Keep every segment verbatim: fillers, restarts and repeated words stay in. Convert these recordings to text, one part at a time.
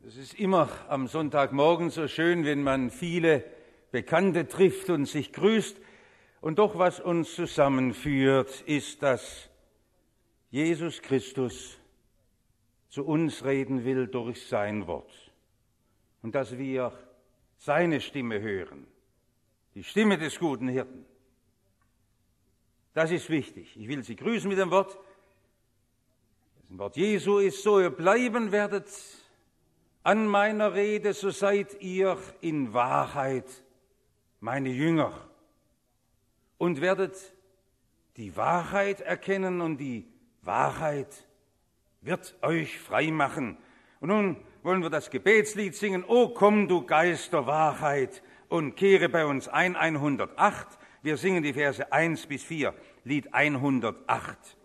Es ist immer am Sonntagmorgen so schön, wenn man viele Bekannte trifft und sich grüßt. Und doch, was uns zusammenführt, ist, dass Jesus Christus zu uns reden will durch sein Wort. Und dass wir seine Stimme hören, die Stimme des guten Hirten. Das ist wichtig. Ich will Sie grüßen mit dem Wort. Das Wort Jesu ist so, ihr bleiben werdet an meiner Rede, so seid ihr in Wahrheit meine Jünger und werdet die Wahrheit erkennen und die Wahrheit wird euch frei machen. Und nun wollen wir das Gebetslied singen, O komm, du Geist der Wahrheit, und kehre bei uns ein, hundertacht. Wir singen die Verse eins bis vier, Lied hundertacht.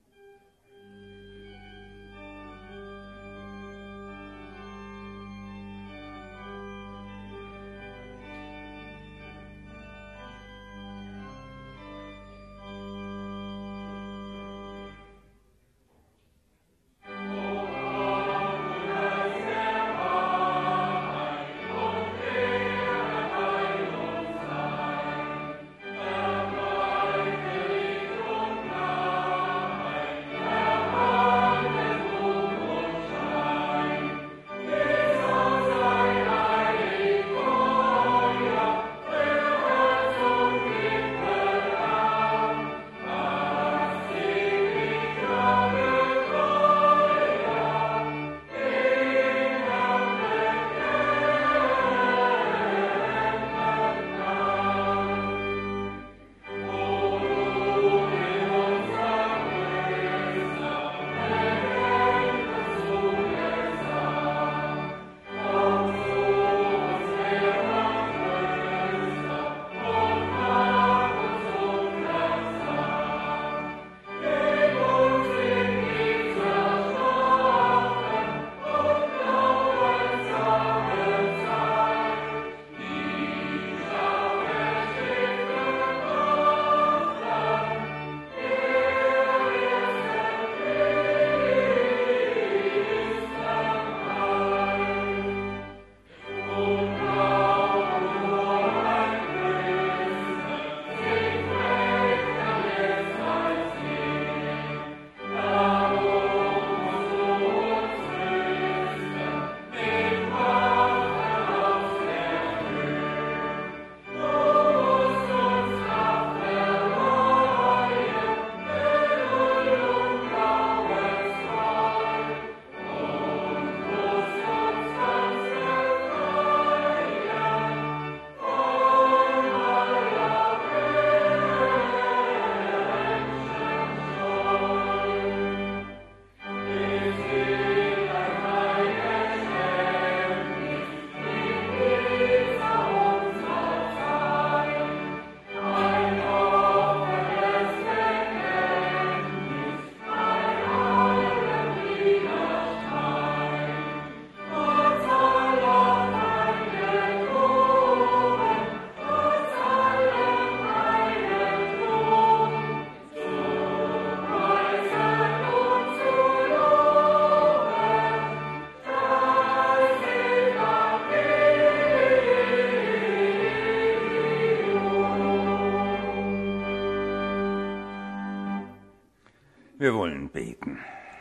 Wir wollen beten.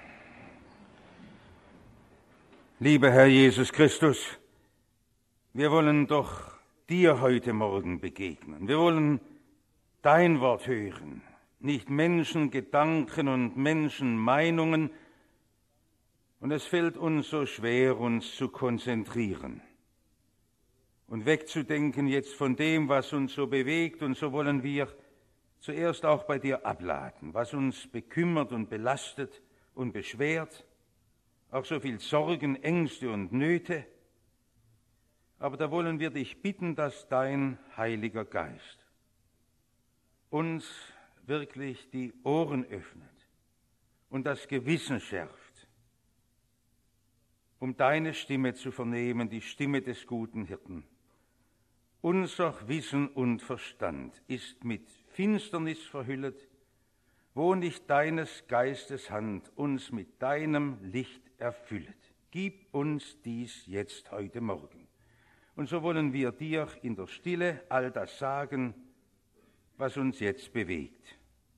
Lieber Herr Jesus Christus, wir wollen doch dir heute Morgen begegnen. Wir wollen dein Wort hören, nicht Menschengedanken und Menschenmeinungen. Und es fällt uns so schwer, uns zu konzentrieren und wegzudenken jetzt von dem, was uns so bewegt. Und so wollen wir zuerst auch bei dir abladen, was uns bekümmert und belastet und beschwert, auch so viel Sorgen, Ängste und Nöte. Aber da wollen wir dich bitten, dass dein Heiliger Geist uns wirklich die Ohren öffnet und das Gewissen schärft, um deine Stimme zu vernehmen, die Stimme des guten Hirten. Unser Wissen und Verstand ist mit Finsternis verhüllet, wo nicht deines Geistes Hand uns mit deinem Licht erfüllet. Gib uns dies jetzt heute Morgen. Und so wollen wir dir in der Stille all das sagen, was uns jetzt bewegt.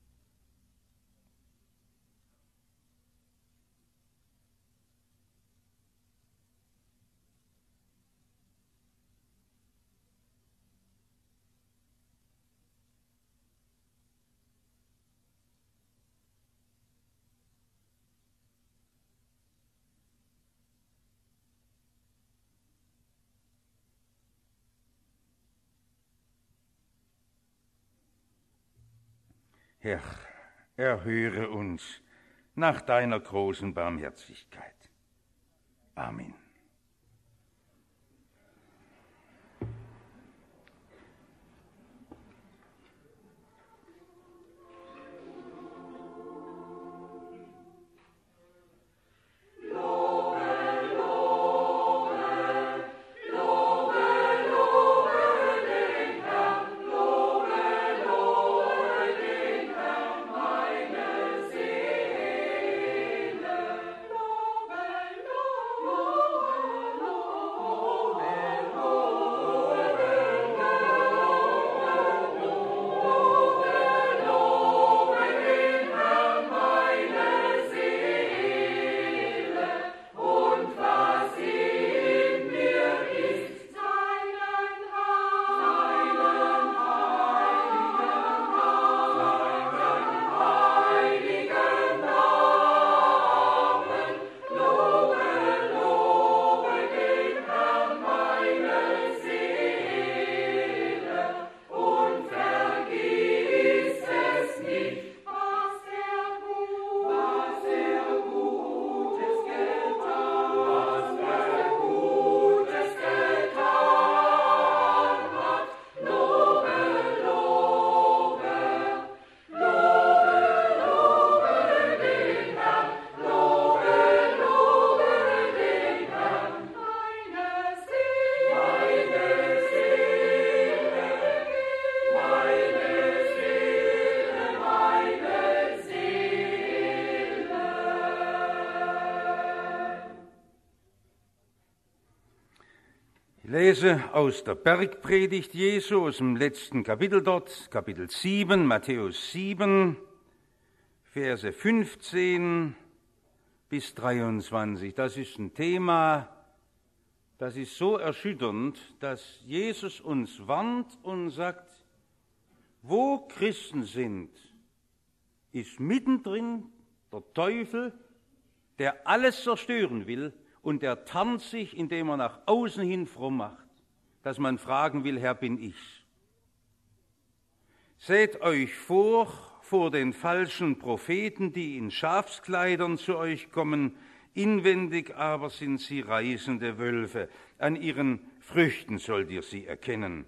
Herr, erhöre uns nach deiner großen Barmherzigkeit. Amen. Ich lese aus der Bergpredigt Jesu, aus dem letzten Kapitel dort, Kapitel sieben, Matthäus sieben, Verse fünfzehn bis dreiundzwanzig. Das ist ein Thema, das ist so erschütternd, dass Jesus uns warnt und sagt, wo Christen sind, ist mittendrin der Teufel, der alles zerstören will, und er tarnt sich, indem er nach außen hin fromm macht, dass man fragen will, Herr, bin ich's? Seht euch vor, vor den falschen Propheten, die in Schafskleidern zu euch kommen, inwendig aber sind sie reißende Wölfe. An ihren Früchten sollt ihr sie erkennen.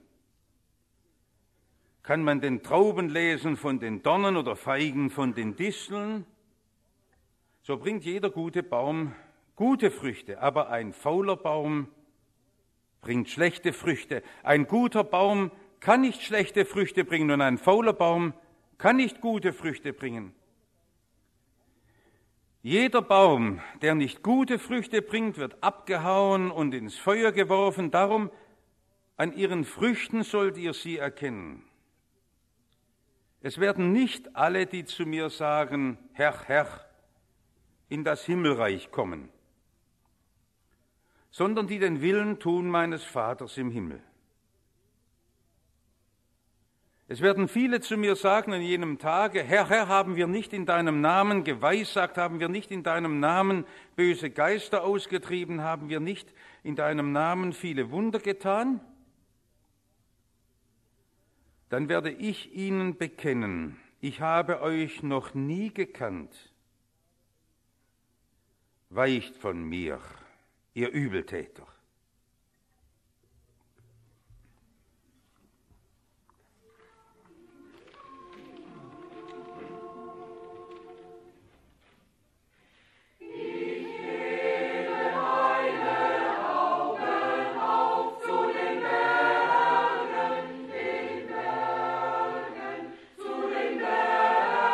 Kann man den Trauben lesen von den Dornen oder Feigen von den Disteln? So bringt jeder gute Baum gute Früchte, aber ein fauler Baum bringt schlechte Früchte. Ein guter Baum kann nicht schlechte Früchte bringen und ein fauler Baum kann nicht gute Früchte bringen. Jeder Baum, der nicht gute Früchte bringt, wird abgehauen und ins Feuer geworfen. Darum, an ihren Früchten sollt ihr sie erkennen. Es werden nicht alle, die zu mir sagen, Herr, Herr, in das Himmelreich kommen, sondern die den Willen tun meines Vaters im Himmel. Es werden viele zu mir sagen an jenem Tage, Herr, Herr, haben wir nicht in deinem Namen geweissagt, haben wir nicht in deinem Namen böse Geister ausgetrieben, haben wir nicht in deinem Namen viele Wunder getan? Dann werde ich ihnen bekennen, ich habe euch noch nie gekannt. Weicht von mir, ihr Übeltäter.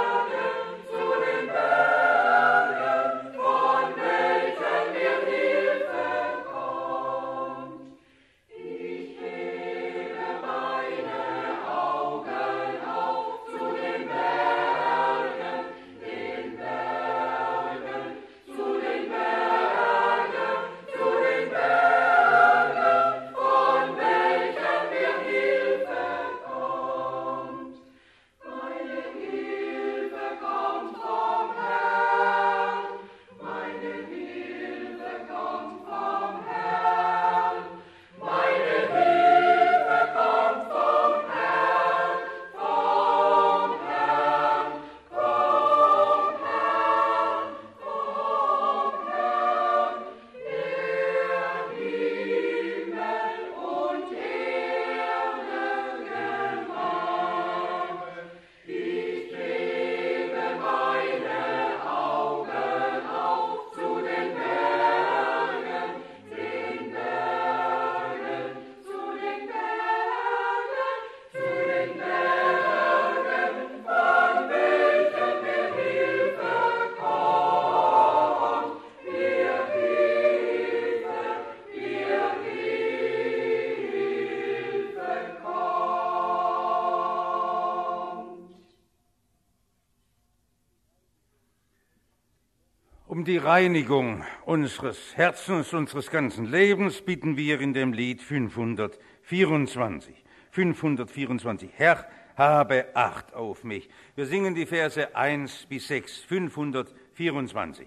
Here Um die Reinigung unseres Herzens, unseres ganzen Lebens bitten wir in dem Lied fünfhundertvierundzwanzig. fünfhundertvierundzwanzig. Herr, habe Acht auf mich. Wir singen die Verse eins bis sechs. fünfhundertvierundzwanzig.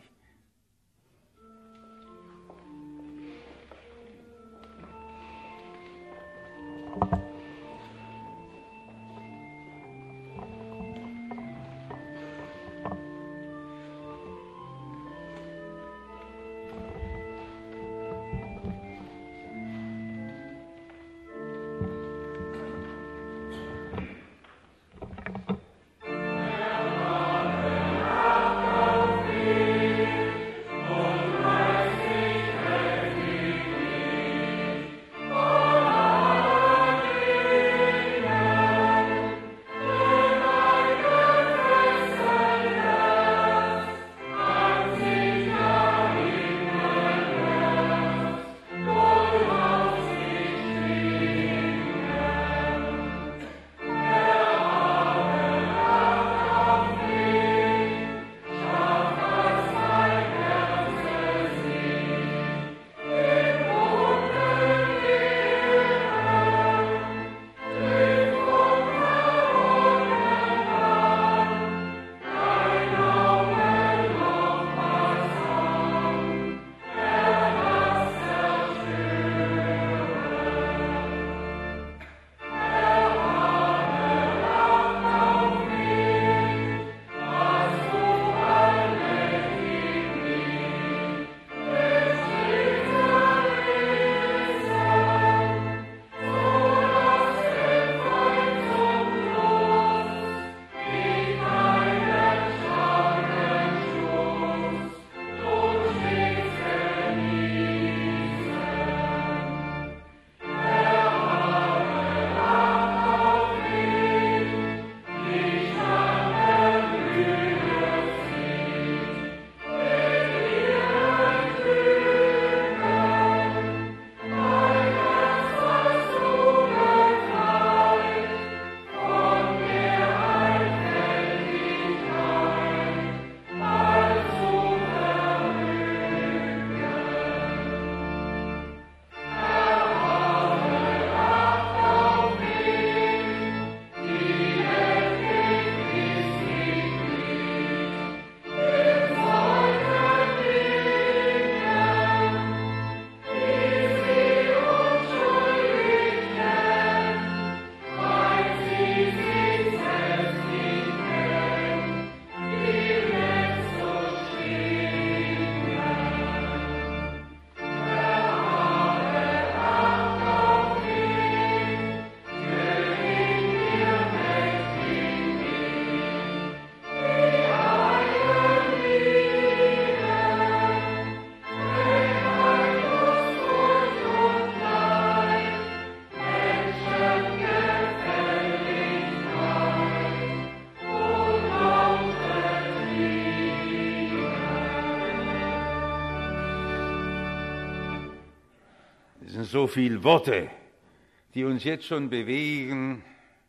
So viele Worte, die uns jetzt schon bewegen.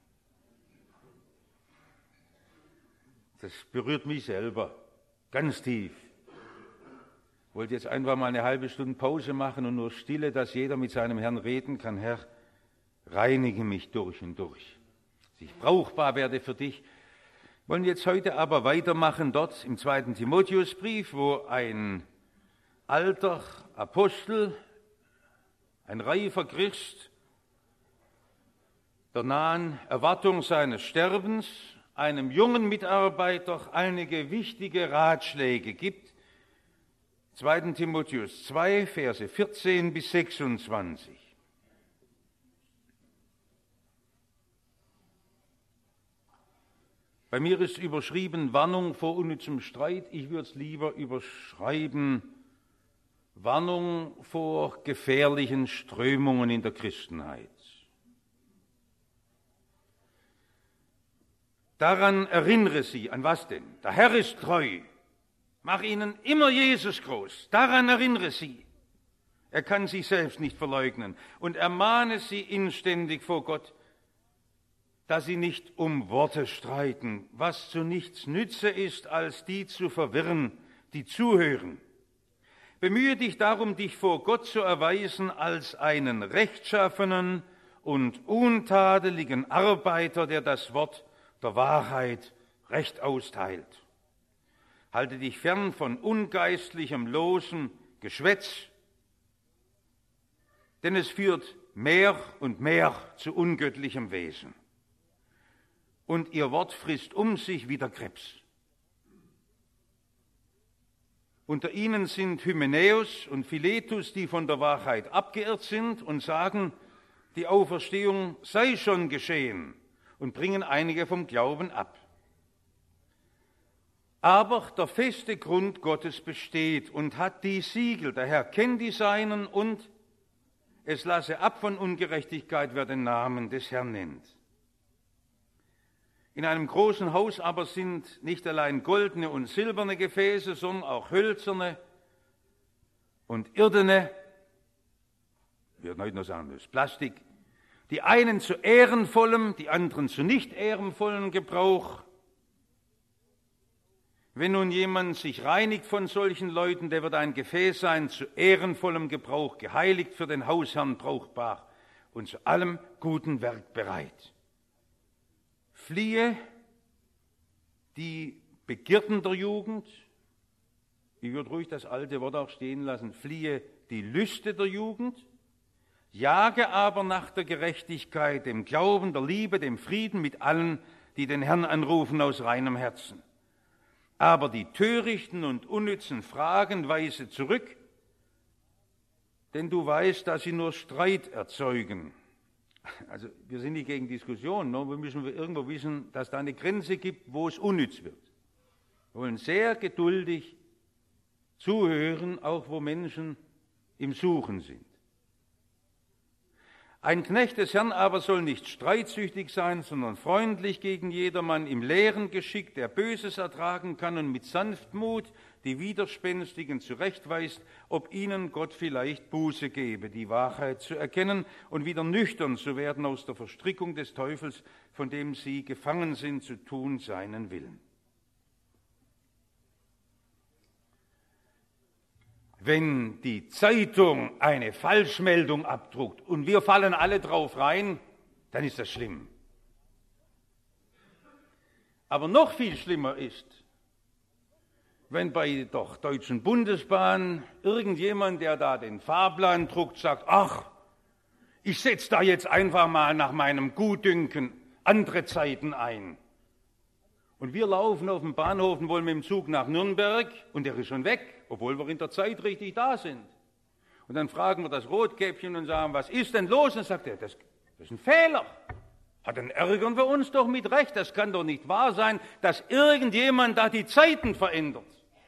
Das berührt mich selber ganz tief. Ich wollte jetzt einfach mal eine halbe Stunde Pause machen und nur Stille, dass jeder mit seinem Herrn reden kann. Herr, reinige mich durch und durch, dass ich brauchbar werde für dich. Wir wollen jetzt heute aber weitermachen dort im zweiten Timotheusbrief, wo ein alter Apostel, ein reifer Christ, der nahen Erwartung seines Sterbens, einem jungen Mitarbeiter einige wichtige Ratschläge gibt. zweiten Timotheus zwei, Verse vierzehn bis sechsundzwanzig. Bei mir ist überschrieben Warnung vor unnützem Streit. Ich würde es lieber überschreiben Warnung vor gefährlichen Strömungen in der Christenheit. Daran erinnere sie, an was denn? Der Herr ist treu. Mach ihnen immer Jesus groß. Daran erinnere sie. Er kann sich selbst nicht verleugnen. Und ermahne sie inständig vor Gott, dass sie nicht um Worte streiten, was zu nichts nütze ist, als die zu verwirren, die zuhören. Bemühe dich darum, dich vor Gott zu erweisen als einen rechtschaffenen und untadeligen Arbeiter, der das Wort der Wahrheit recht austeilt. Halte dich fern von ungeistlichem, losem Geschwätz, denn es führt mehr und mehr zu ungöttlichem Wesen. Und ihr Wort frisst um sich wie der Krebs. Unter ihnen sind Hymenäus und Philetus, die von der Wahrheit abgeirrt sind und sagen, die Auferstehung sei schon geschehen, und bringen einige vom Glauben ab. Aber der feste Grund Gottes besteht und hat die Siegel. Der Herr kennt die Seinen und es lasse ab von Ungerechtigkeit, wer den Namen des Herrn nennt. In einem großen Haus aber sind nicht allein goldene und silberne Gefäße, sondern auch hölzerne und irdene, wir würden heute noch sagen, das ist Plastik, die einen zu ehrenvollem, die anderen zu nicht ehrenvollem Gebrauch. Wenn nun jemand sich reinigt von solchen Leuten, der wird ein Gefäß sein, zu ehrenvollem Gebrauch, geheiligt für den Hausherrn brauchbar und zu allem guten Werk bereit. Fliehe die Begierden der Jugend, ich würde ruhig das alte Wort auch stehen lassen, fliehe die Lüste der Jugend, jage aber nach der Gerechtigkeit, dem Glauben, der Liebe, dem Frieden mit allen, die den Herrn anrufen aus reinem Herzen. Aber die törichten und unnützen Fragen weise zurück, denn du weißt, dass sie nur Streit erzeugen. Also wir sind nicht gegen Diskussionen, nur wir müssen irgendwo wissen, dass da eine Grenze gibt, wo es unnütz wird. Wir wollen sehr geduldig zuhören, auch wo Menschen im Suchen sind. Ein Knecht des Herrn aber soll nicht streitsüchtig sein, sondern freundlich gegen jedermann, im Lehren geschickt, der Böses ertragen kann und mit Sanftmut die Widerspenstigen zurechtweist, ob ihnen Gott vielleicht Buße gebe, die Wahrheit zu erkennen und wieder nüchtern zu werden aus der Verstrickung des Teufels, von dem sie gefangen sind, zu tun seinen Willen. Wenn die Zeitung eine Falschmeldung abdruckt und wir fallen alle drauf rein, dann ist das schlimm. Aber noch viel schlimmer ist, wenn bei der Deutschen Bundesbahn irgendjemand, der da den Fahrplan druckt, sagt, ach, ich setze da jetzt einfach mal nach meinem Gutdünken andere Zeiten ein. Und wir laufen auf dem Bahnhof und wollen mit dem Zug nach Nürnberg und der ist schon weg, obwohl wir in der Zeit richtig da sind. Und dann fragen wir das Rotkäppchen und sagen, was ist denn los? Und dann sagt er, das, das ist ein Fehler. Ja, dann ärgern wir uns doch mit Recht. Das kann doch nicht wahr sein, dass irgendjemand da die Zeiten verändert.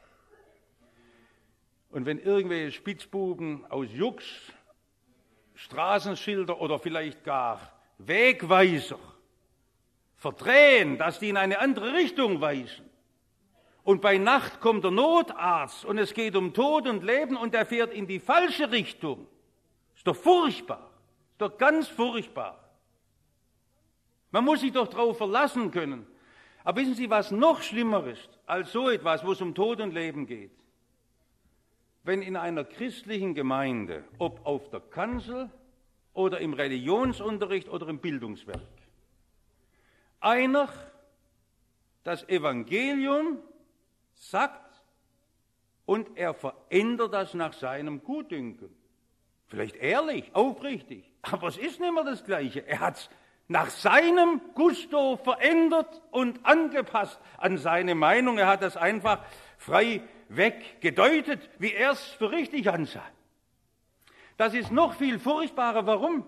Und wenn irgendwelche Spitzbuben aus Jux Straßenschilder oder vielleicht gar Wegweiser verdrehen, dass die in eine andere Richtung weisen. Und bei Nacht kommt der Notarzt und es geht um Tod und Leben und er fährt in die falsche Richtung. Ist doch furchtbar. Ist doch ganz furchtbar. Man muss sich doch darauf verlassen können. Aber wissen Sie, was noch schlimmer ist als so etwas, wo es um Tod und Leben geht? Wenn in einer christlichen Gemeinde, ob auf der Kanzel oder im Religionsunterricht oder im Bildungswerk, einer das Evangelium sagt und er verändert das nach seinem Gutdünken. Vielleicht ehrlich, aufrichtig, aber es ist nicht mehr das Gleiche. Er hat es nach seinem Gusto verändert und angepasst an seine Meinung. Er hat das einfach frei weg gedeutet, wie er es für richtig ansah. Das ist noch viel furchtbarer. Warum?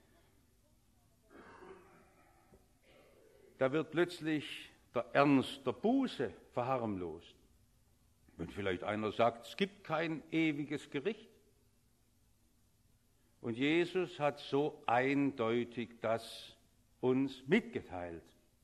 Da wird plötzlich der Ernst der Buße verharmlost. Wenn vielleicht einer sagt, es gibt kein ewiges Gericht. Und Jesus hat so eindeutig das uns mitgeteilt.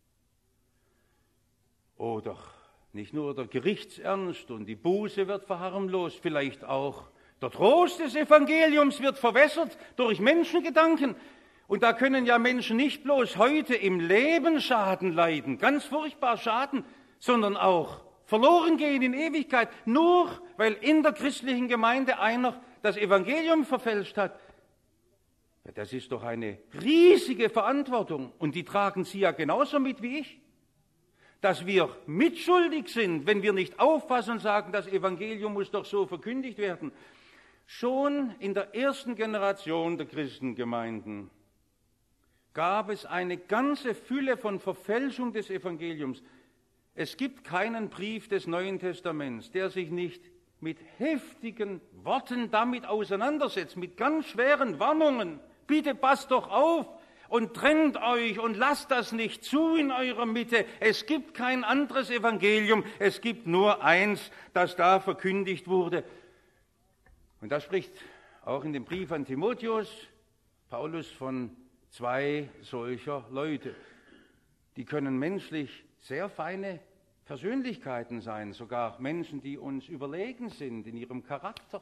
Oder nicht nur der Gerichtsernst und die Buße wird verharmlost, vielleicht auch der Trost des Evangeliums wird verwässert durch Menschengedanken. Und da können ja Menschen nicht bloß heute im Leben Schaden leiden, ganz furchtbar Schaden, sondern auch verloren gehen in Ewigkeit, nur weil in der christlichen Gemeinde einer das Evangelium verfälscht hat. Ja, das ist doch eine riesige Verantwortung und die tragen Sie ja genauso mit wie ich. Dass wir mitschuldig sind, wenn wir nicht aufpassen und sagen, das Evangelium muss doch so verkündigt werden. Schon in der ersten Generation der Christengemeinden gab es eine ganze Fülle von Verfälschung des Evangeliums. Es gibt keinen Brief des Neuen Testaments, der sich nicht mit heftigen Worten damit auseinandersetzt, mit ganz schweren Warnungen. Bitte passt doch auf und trennt euch und lasst das nicht zu in eurer Mitte. Es gibt kein anderes Evangelium, es gibt nur eins, das da verkündigt wurde. Und da spricht auch in dem Brief an Timotheus Paulus von zwei solcher Leute. Die können menschlich sehr feine Persönlichkeiten sein, sogar Menschen, die uns überlegen sind in ihrem Charakter.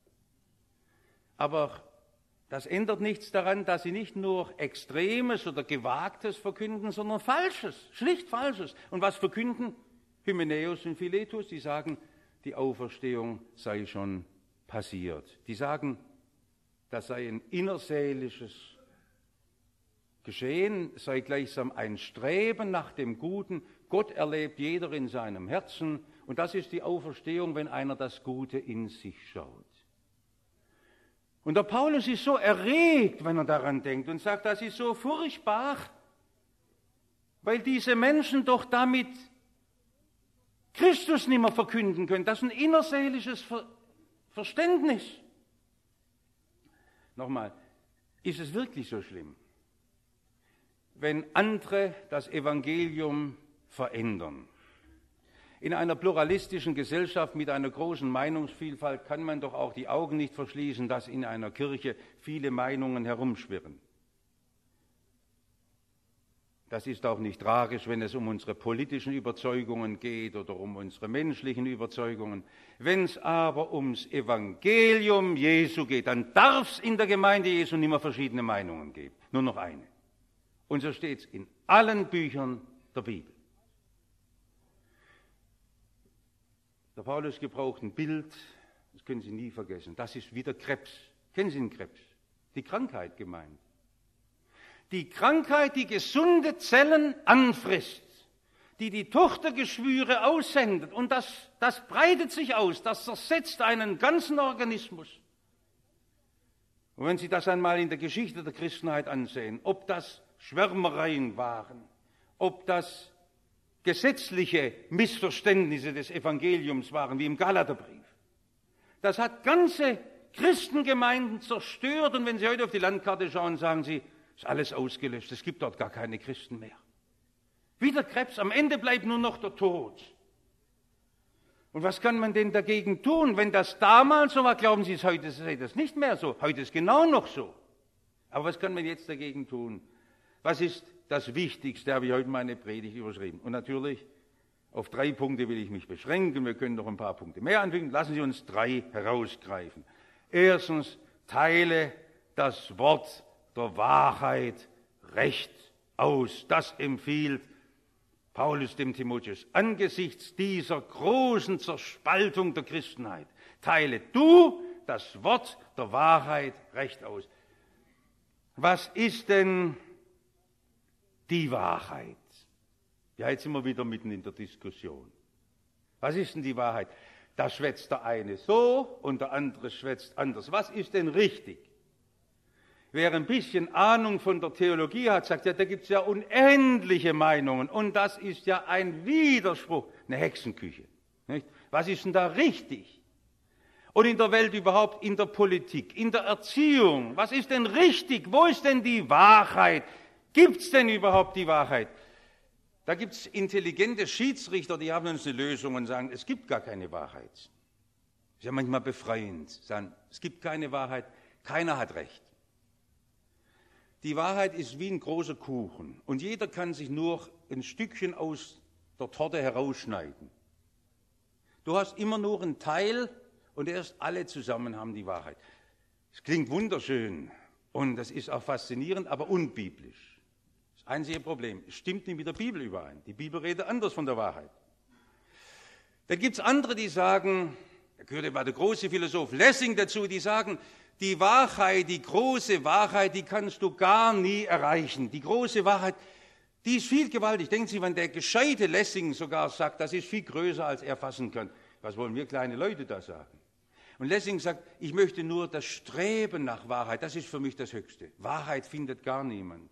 Aber das ändert nichts daran, dass sie nicht nur Extremes oder Gewagtes verkünden, sondern Falsches, schlicht Falsches. Und was verkünden Hymenäus und Philetus? Die sagen, die Auferstehung sei schon passiert. Die sagen, das sei ein innerseelisches Geschehen, sei gleichsam ein Streben nach dem Guten. Gott erlebt jeder in seinem Herzen. Und das ist die Auferstehung, wenn einer das Gute in sich schaut. Und der Paulus ist so erregt, wenn er daran denkt und sagt, das ist so furchtbar, weil diese Menschen doch damit Christus nicht mehr verkünden können. Das ist ein innerseelisches Ver- Verständnis. Nochmal, ist es wirklich so schlimm, wenn andere das Evangelium verändern? In einer pluralistischen Gesellschaft mit einer großen Meinungsvielfalt kann man doch auch die Augen nicht verschließen, dass in einer Kirche viele Meinungen herumschwirren. Das ist auch nicht tragisch, wenn es um unsere politischen Überzeugungen geht oder um unsere menschlichen Überzeugungen. Wenn es aber ums Evangelium Jesu geht, dann darf es in der Gemeinde Jesu nicht mehr verschiedene Meinungen geben, nur noch eine. Und so steht es in allen Büchern der Bibel. Der Paulus gebraucht ein Bild, das können Sie nie vergessen. Das ist wie der Krebs. Kennen Sie den Krebs? Die Krankheit gemeint. Die Krankheit, die gesunde Zellen anfrisst, die die Tochtergeschwüre aussendet. Und das, das breitet sich aus, das zersetzt einen ganzen Organismus. Und wenn Sie das einmal in der Geschichte der Christenheit ansehen, ob das Schwärmereien waren, ob das gesetzliche Missverständnisse des Evangeliums waren, wie im Galaterbrief. Das hat ganze Christengemeinden zerstört und wenn Sie heute auf die Landkarte schauen, sagen Sie, ist alles ausgelöscht, es gibt dort gar keine Christen mehr. Wie der Krebs, am Ende bleibt nur noch der Tod. Und was kann man denn dagegen tun? Wenn das damals so war, glauben Sie, heute sei das nicht mehr so, heute ist genau noch so. Aber was kann man jetzt dagegen tun? Was ist das Wichtigste, habe ich heute meine Predigt überschrieben. Und natürlich, auf drei Punkte will ich mich beschränken. Wir können noch ein paar Punkte mehr anfügen. Lassen Sie uns drei herausgreifen. Erstens, teile das Wort der Wahrheit recht aus. Das empfiehlt Paulus dem Timotheus. Angesichts dieser großen Zerspaltung der Christenheit, teile du das Wort der Wahrheit recht aus. Was ist denn die Wahrheit? Ja, jetzt sind wir wieder mitten in der Diskussion. Was ist denn die Wahrheit? Da schwätzt der eine so und der andere schwätzt anders. Was ist denn richtig? Wer ein bisschen Ahnung von der Theologie hat, sagt, ja, da gibt es ja unendliche Meinungen und das ist ja ein Widerspruch, eine Hexenküche. Nicht? Was ist denn da richtig? Und in der Welt überhaupt, in der Politik, in der Erziehung, was ist denn richtig? Wo ist denn die Wahrheit? Gibt es denn überhaupt die Wahrheit? Da gibt es intelligente Schiedsrichter, die haben uns eine Lösung und sagen, es gibt gar keine Wahrheit. Das ist ja manchmal befreiend, sagen, es gibt keine Wahrheit, keiner hat recht. Die Wahrheit ist wie ein großer Kuchen und jeder kann sich nur ein Stückchen aus der Torte herausschneiden. Du hast immer nur einen Teil und erst alle zusammen haben die Wahrheit. Es klingt wunderschön und das ist auch faszinierend, aber unbiblisch. Das einzige Problem, es stimmt nicht mit der Bibel überein. Die Bibel redet anders von der Wahrheit. Dann gibt es andere, die sagen, da gehört immer der große Philosoph Lessing dazu, die sagen, die Wahrheit, die große Wahrheit, die kannst du gar nie erreichen. Die große Wahrheit, die ist viel gewaltig. Denken Sie, wenn der gescheite Lessing sogar sagt, das ist viel größer, als er fassen kann. Was wollen wir kleine Leute da sagen? Und Lessing sagt, ich möchte nur das Streben nach Wahrheit, das ist für mich das Höchste. Wahrheit findet gar niemand.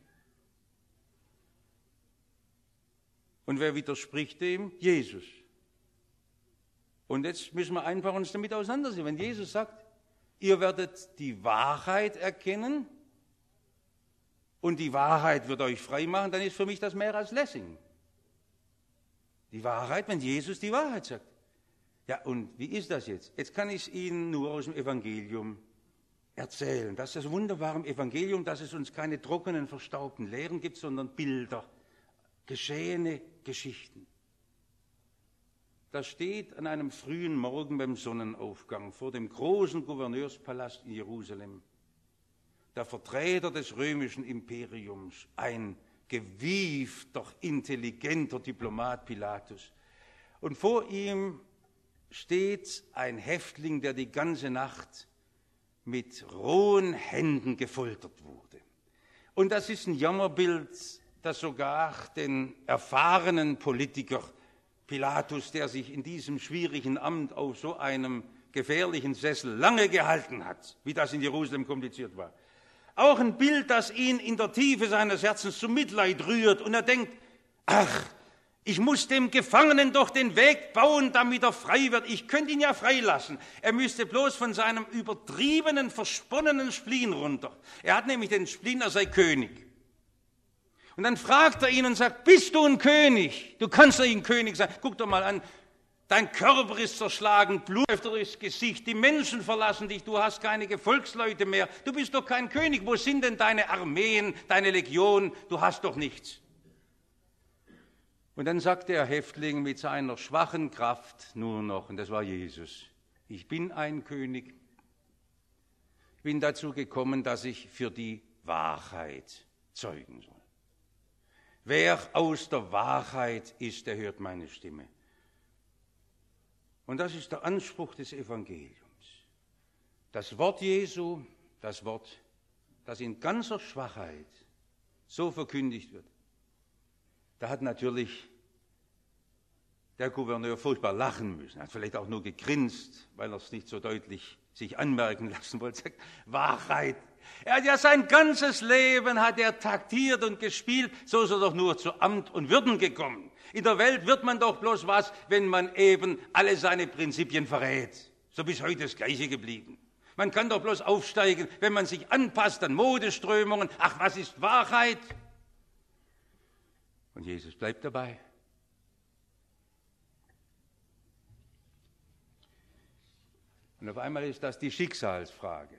Und wer widerspricht dem? Jesus. Und jetzt müssen wir einfach uns damit auseinandersetzen. Wenn Jesus sagt, ihr werdet die Wahrheit erkennen und die Wahrheit wird euch frei machen, dann ist für mich das mehr als Lessing. Die Wahrheit, wenn Jesus die Wahrheit sagt. Ja, und wie ist das jetzt? Jetzt kann ich es Ihnen nur aus dem Evangelium erzählen. Das ist das Wunderbare im Evangelium, dass es uns keine trockenen, verstaubten Lehren gibt, sondern Bilder, geschehene Geschichten. Da steht an einem frühen Morgen beim Sonnenaufgang vor dem großen Gouverneurspalast in Jerusalem der Vertreter des römischen Imperiums, ein gewiefter, intelligenter Diplomat Pilatus. Und vor ihm steht ein Häftling, der die ganze Nacht mit rohen Händen gefoltert wurde. Und das ist ein Jammerbild, das sogar den erfahrenen Politiker Pilatus, der sich in diesem schwierigen Amt auf so einem gefährlichen Sessel lange gehalten hat, wie das in Jerusalem kompliziert war. Auch ein Bild, das ihn in der Tiefe seines Herzens zum Mitleid rührt und er denkt, ach, ich muss dem Gefangenen doch den Weg bauen, damit er frei wird. Ich könnte ihn ja freilassen. Er müsste bloß von seinem übertriebenen, versponnenen Spleen runter. Er hat nämlich den Spleen, er sei König. Und dann fragt er ihn und sagt, bist du ein König? Du kannst doch ein König sein. Guck doch mal an, dein Körper ist zerschlagen, Blut läuft durchs Gesicht, die Menschen verlassen dich, du hast keine Gefolgsleute mehr. Du bist doch kein König. Wo sind denn deine Armeen, deine Legionen? Du hast doch nichts. Und dann sagt der Häftling mit seiner schwachen Kraft nur noch, und das war Jesus, ich bin ein König, ich bin dazu gekommen, dass ich für die Wahrheit zeugen soll. Wer aus der Wahrheit ist, der hört meine Stimme. Und das ist der Anspruch des Evangeliums. Das Wort Jesu, das Wort, das in ganzer Schwachheit so verkündigt wird. Da hat natürlich der Gouverneur furchtbar lachen müssen. Er hat vielleicht auch nur gegrinst, weil er es nicht so deutlich sich anmerken lassen wollte. Sagt, Wahrheit. Er hat ja sein ganzes Leben hat er taktiert und gespielt, so ist er doch nur zu Amt und Würden gekommen. In der Welt wird man doch bloß was, wenn man eben alle seine Prinzipien verrät. So bis heute das Gleiche geblieben. Man kann doch bloß aufsteigen, wenn man sich anpasst an Modeströmungen. Ach, was ist Wahrheit? Und Jesus bleibt dabei. Und auf einmal ist das die Schicksalsfrage.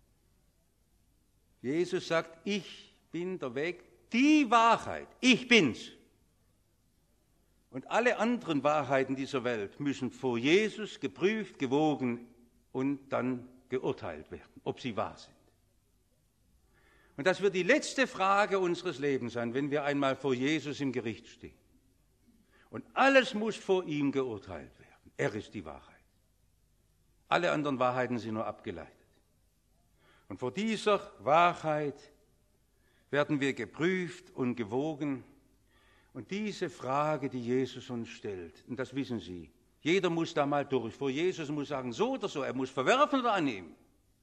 Jesus sagt, ich bin der Weg, die Wahrheit, ich bin's. Und alle anderen Wahrheiten dieser Welt müssen vor Jesus geprüft, gewogen und dann geurteilt werden, ob sie wahr sind. Und das wird die letzte Frage unseres Lebens sein, wenn wir einmal vor Jesus im Gericht stehen. Und alles muss vor ihm geurteilt werden. Er ist die Wahrheit. Alle anderen Wahrheiten sind nur abgeleitet. Und vor dieser Wahrheit werden wir geprüft und gewogen. Und diese Frage, die Jesus uns stellt, und das wissen Sie, jeder muss da mal durch. Vor Jesus muss sagen, so oder so, er muss verwerfen oder annehmen.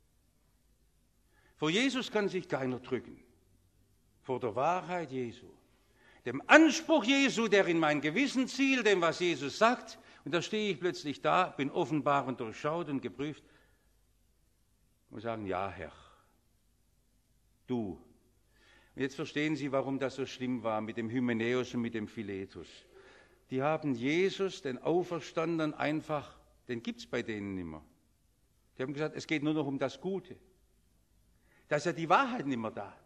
Vor Jesus kann sich keiner drücken. Vor der Wahrheit Jesu. Dem Anspruch Jesu, der in mein Gewissen zielt, dem, was Jesus sagt. Und da stehe ich plötzlich da, bin offenbar und durchschaut und geprüft. Und sagen, ja, Herr, du. Und jetzt verstehen Sie, warum das so schlimm war mit dem Hymenäus und mit dem Philetus. Die haben Jesus, den Auferstandenen, einfach, den gibt es bei denen nicht mehr. Die haben gesagt, es geht nur noch um das Gute. Da ist ja die Wahrheit nicht mehr da.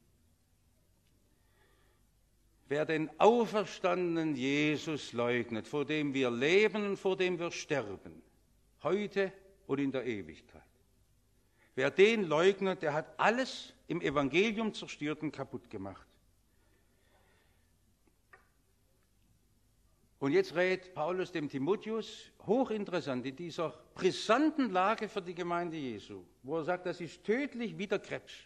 Wer den auferstandenen Jesus leugnet, vor dem wir leben und vor dem wir sterben, heute und in der Ewigkeit. Wer den leugnet, der hat alles im Evangelium zerstört und kaputt gemacht. Und jetzt rät Paulus dem Timotheus, hochinteressant, in dieser brisanten Lage für die Gemeinde Jesu, wo er sagt, das ist tödlich wie der Krebs.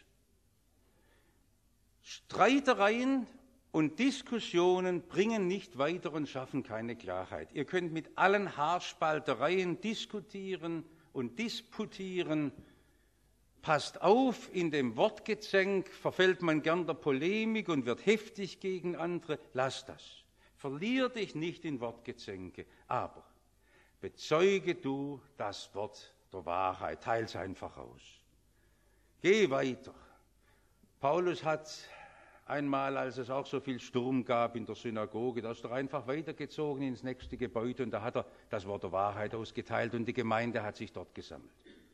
Streitereien und Diskussionen bringen nicht weiter und schaffen keine Klarheit. Ihr könnt mit allen Haarspaltereien diskutieren und disputieren. Passt auf, in dem Wortgezänk verfällt man gern der Polemik und wird heftig gegen andere. Lass das. Verlier dich nicht in Wortgezänke, aber bezeuge du das Wort der Wahrheit. Teil's einfach aus. Geh weiter. Paulus hat einmal, als es auch so viel Sturm gab in der Synagoge, da ist er einfach weitergezogen ins nächste Gebäude und da hat er das Wort der Wahrheit ausgeteilt und die Gemeinde hat sich dort gesammelt.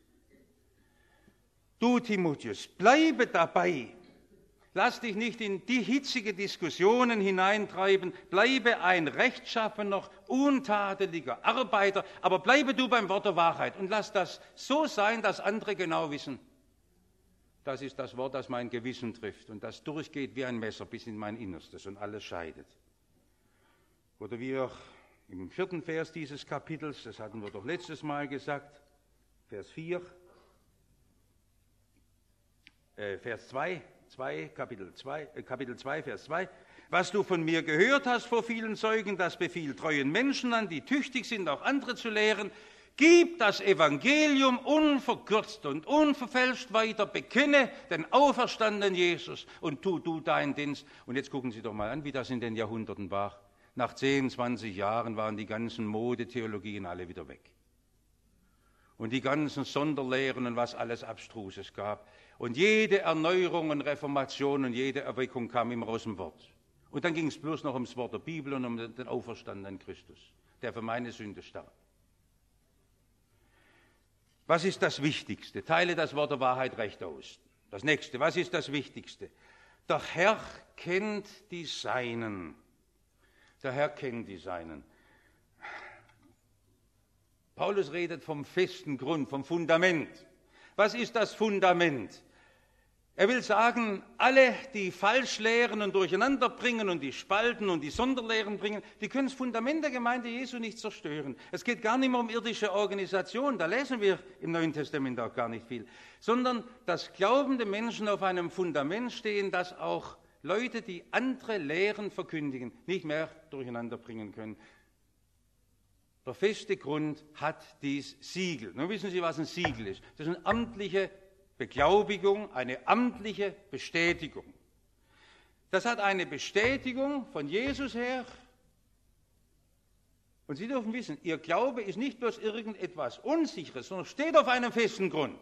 Du, Timotheus, bleibe dabei. Lass dich nicht in die hitzige Diskussionen hineintreiben. Bleibe ein rechtschaffener, untadeliger Arbeiter, aber bleibe du beim Wort der Wahrheit und lass das so sein, dass andere genau wissen. Das ist das Wort, das mein Gewissen trifft und das durchgeht wie ein Messer bis in mein Innerstes und alles scheidet. Oder wir im vierten Vers dieses Kapitels, das hatten wir doch letztes Mal gesagt, Vers vier, äh, Vers zwei, zwei, Kapitel zwei, äh, Kapitel zwei, Vers zwei. Was du von mir gehört hast vor vielen Zeugen, das befiehlt treuen Menschen an, die tüchtig sind, auch andere zu lehren. Gib das Evangelium unverkürzt und unverfälscht weiter, bekenne den auferstandenen Jesus und tu du deinen Dienst. Und jetzt gucken Sie doch mal an, wie das in den Jahrhunderten war. Nach zehn, zwanzig Jahren waren die ganzen Modetheologien alle wieder weg. Und die ganzen Sonderlehren und was alles Abstruses gab. Und jede Erneuerung und Reformation und jede Erweckung kam immer aus dem Wort. Und dann ging es bloß noch ums Wort der Bibel und um den auferstandenen Christus, der für meine Sünde starb. Was ist das Wichtigste? Teile das Wort der Wahrheit recht aus. Das nächste, was ist das Wichtigste? Der Herr kennt die Seinen. Der Herr kennt die Seinen. Paulus redet vom festen Grund, vom Fundament. Was ist das Fundament? Er will sagen, alle, die falsch lehren und durcheinander bringen und die spalten und die Sonderlehren bringen, die können das Fundament der Gemeinde Jesu nicht zerstören. Es geht gar nicht mehr um irdische Organisation, da lesen wir im Neuen Testament auch gar nicht viel, sondern dass glaubende Menschen auf einem Fundament stehen, das auch Leute, die andere Lehren verkündigen, nicht mehr durcheinander bringen können. Der feste Grund hat dies Siegel. Nun wissen Sie, was ein Siegel ist. Das ist eine amtliche Beglaubigung, eine amtliche Bestätigung. Das hat eine Bestätigung von Jesus her. Und Sie dürfen wissen, Ihr Glaube ist nicht bloß irgendetwas Unsicheres, sondern steht auf einem festen Grund.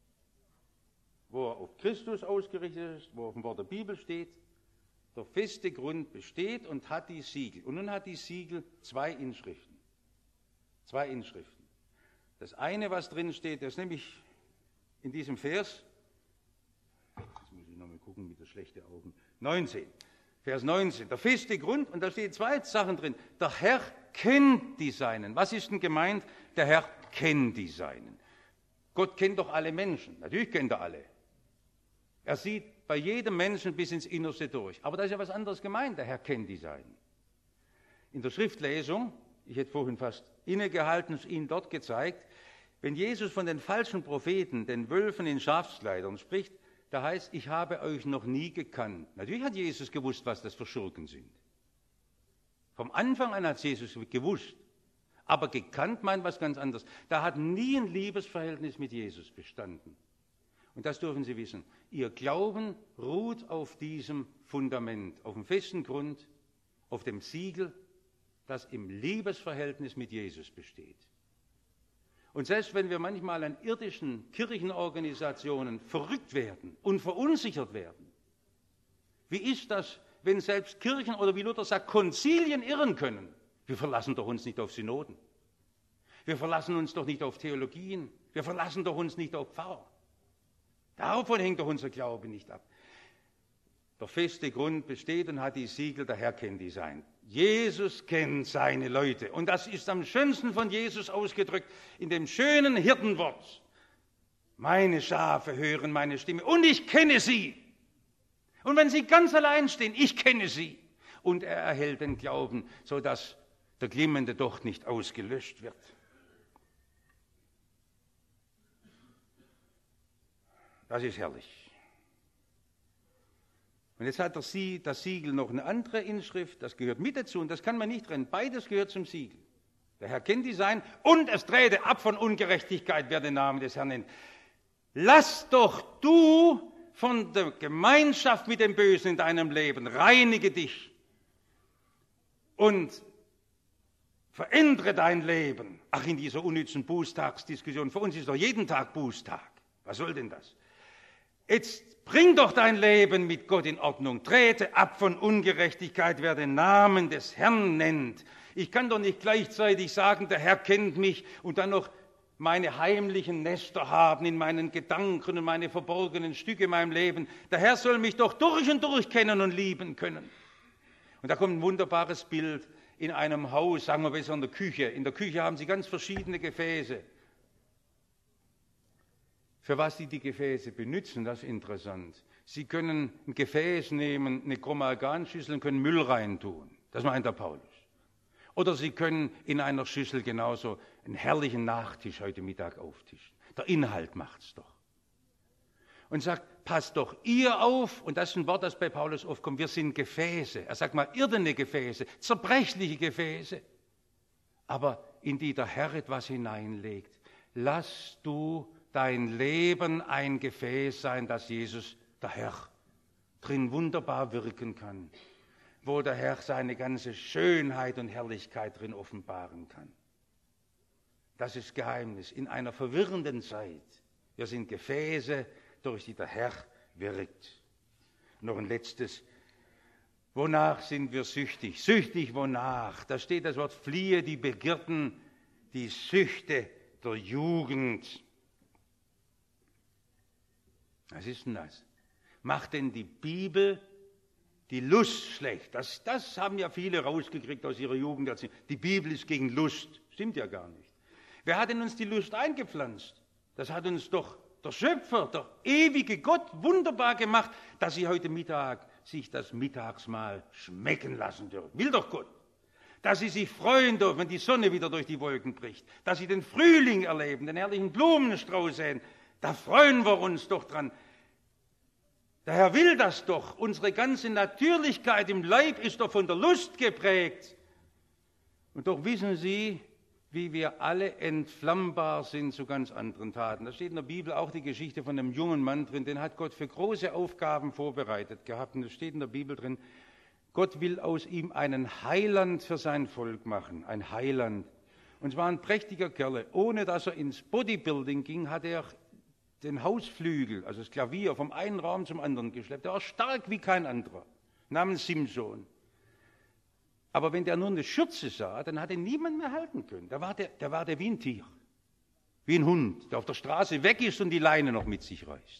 Wo er auf Christus ausgerichtet ist, wo er auf dem Wort der Bibel steht. Der feste Grund besteht und hat die Siegel. Und nun hat die Siegel zwei Inschriften. Zwei Inschriften. Das eine, was drin steht, das ist nämlich in diesem Vers, jetzt muss ich nochmal gucken mit den schlechten Augen, neunzehn, Vers neunzehn, der feste Grund, und da stehen zwei Sachen drin. Der Herr kennt die Seinen. Was ist denn gemeint? Der Herr kennt die Seinen. Gott kennt doch alle Menschen. Natürlich kennt er alle. Er sieht bei jedem Menschen bis ins Innerste durch. Aber da ist ja was anderes gemeint. Der Herr kennt die Seinen. In der Schriftlesung, ich hätte vorhin fast innegehalten und Ihnen dort gezeigt, wenn Jesus von den falschen Propheten, den Wölfen in Schafskleidern spricht, da heißt, ich habe euch noch nie gekannt. Natürlich hat Jesus gewusst, was das für Schurken sind. Vom Anfang an hat Jesus gewusst. Aber gekannt meint was ganz anderes. Da hat nie ein Liebesverhältnis mit Jesus bestanden. Und das dürfen Sie wissen. Ihr Glauben ruht auf diesem Fundament, auf dem festen Grund, auf dem Siegel, das im Liebesverhältnis mit Jesus besteht. Und selbst wenn wir manchmal an irdischen Kirchenorganisationen verrückt werden und verunsichert werden, wie ist das, wenn selbst Kirchen oder wie Luther sagt, Konzilien irren können? Wir verlassen doch uns nicht auf Synoden. Wir verlassen uns doch nicht auf Theologien. Wir verlassen doch uns nicht auf Pfarrer. Davon hängt doch unser Glaube nicht ab. Der feste Grund besteht und hat die Siegel, der Herr kennt die Seinen. Jesus kennt seine Leute. Und das ist am schönsten von Jesus ausgedrückt in dem schönen Hirtenwort. Meine Schafe hören meine Stimme und ich kenne sie. Und wenn sie ganz allein stehen, ich kenne sie. Und er erhält den Glauben, sodass der glimmende Docht nicht ausgelöscht wird. Das ist herrlich. Und jetzt hat das Siegel noch eine andere Inschrift, das gehört mit dazu und das kann man nicht trennen. Beides gehört zum Siegel. Der Herr kennt die Sein und es trete ab von Ungerechtigkeit, wer den Namen des Herrn nennt. Lass doch du von der Gemeinschaft mit dem Bösen in deinem Leben, reinige dich und verändere dein Leben. Ach, in dieser unnützen Bußtagsdiskussion, für uns ist doch jeden Tag Bußtag. Was soll denn das? Jetzt bring doch dein Leben mit Gott in Ordnung. Trete ab von Ungerechtigkeit, wer den Namen des Herrn nennt. Ich kann doch nicht gleichzeitig sagen, der Herr kennt mich und dann noch meine heimlichen Nester haben in meinen Gedanken und meine verborgenen Stücke in meinem Leben. Der Herr soll mich doch durch und durch kennen und lieben können. Und da kommt ein wunderbares Bild in einem Haus, sagen wir besser in der Küche. In der Küche haben sie ganz verschiedene Gefäße. Für was sie die Gefäße benutzen, das ist interessant. Sie können ein Gefäß nehmen, eine Chromalganschüssel und können Müll reintun. Das meint der Paulus. Oder Sie können in einer Schüssel genauso einen herrlichen Nachtisch heute Mittag auftischen. Der Inhalt macht's doch. Und sagt, passt doch ihr auf, und das ist ein Wort, das bei Paulus oft kommt, wir sind Gefäße. Er sagt mal, irdene Gefäße, zerbrechliche Gefäße, aber in die der Herr etwas hineinlegt. Lass du dein Leben ein Gefäß sein, das Jesus, der Herr, drin wunderbar wirken kann, wo der Herr seine ganze Schönheit und Herrlichkeit drin offenbaren kann. Das ist Geheimnis in einer verwirrenden Zeit. Wir sind Gefäße, durch die der Herr wirkt. Noch ein letztes. Wonach sind wir süchtig? Süchtig wonach? Da steht das Wort, fliehe die Begierden, die Süchte der Jugend. Was ist denn das? Macht denn die Bibel die Lust schlecht? Das, das haben ja viele rausgekriegt aus ihrer Jugend. Die Bibel ist gegen Lust. Stimmt ja gar nicht. Wer hat denn uns die Lust eingepflanzt? Das hat uns doch der Schöpfer, der ewige Gott, wunderbar gemacht, dass Sie heute Mittag sich das Mittagsmahl schmecken lassen dürfen. Will doch Gott. Dass Sie sich freuen dürfen, wenn die Sonne wieder durch die Wolken bricht. Dass Sie den Frühling erleben, den herrlichen Blumenstrauß sehen. Da freuen wir uns doch dran. Der Herr will das doch. Unsere ganze Natürlichkeit im Leib ist doch von der Lust geprägt. Und doch wissen Sie, wie wir alle entflammbar sind zu ganz anderen Taten. Da steht in der Bibel auch die Geschichte von einem jungen Mann drin, den hat Gott für große Aufgaben vorbereitet gehabt. Und es steht in der Bibel drin, Gott will aus ihm einen Heiland für sein Volk machen, ein Heiland. Und zwar ein prächtiger Kerl. Ohne dass er ins Bodybuilding ging, hat er den Hausflügel, also das Klavier, vom einen Raum zum anderen geschleppt. Er war stark wie kein anderer, namens Simson. Aber wenn der nur eine Schürze sah, dann hat ihn niemand mehr halten können. Da war der, der war der wie ein Tier, wie ein Hund, der auf der Straße weg ist und die Leine noch mit sich reißt.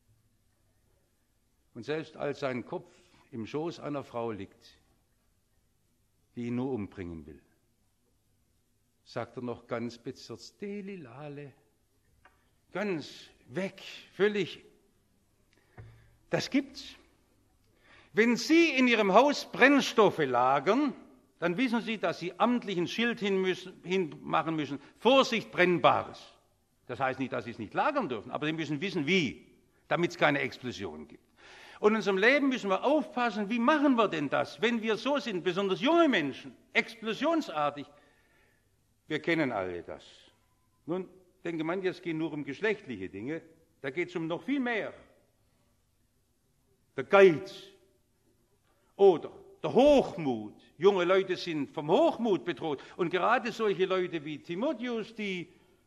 Und selbst als sein Kopf im Schoß einer Frau liegt, die ihn nur umbringen will, sagt er noch ganz bezirzt, Delilale, ganz weg, völlig. Das gibt's. Wenn Sie in Ihrem Haus Brennstoffe lagern, dann wissen Sie, dass Sie amtlich ein Schild hin müssen, hinmachen müssen. Vorsicht, Brennbares. Das heißt nicht, dass Sie es nicht lagern dürfen, aber Sie müssen wissen, wie, damit es keine Explosion gibt. Und in unserem Leben müssen wir aufpassen, wie machen wir denn das, wenn wir so sind, besonders junge Menschen, explosionsartig. Wir kennen alle das. Nun, denke man, es geht nur um geschlechtliche Dinge, da geht es um noch viel mehr. Der Geiz. Oder der Hochmut. Junge Leute sind vom Hochmut bedroht. Und gerade solche Leute wie Timotheus, die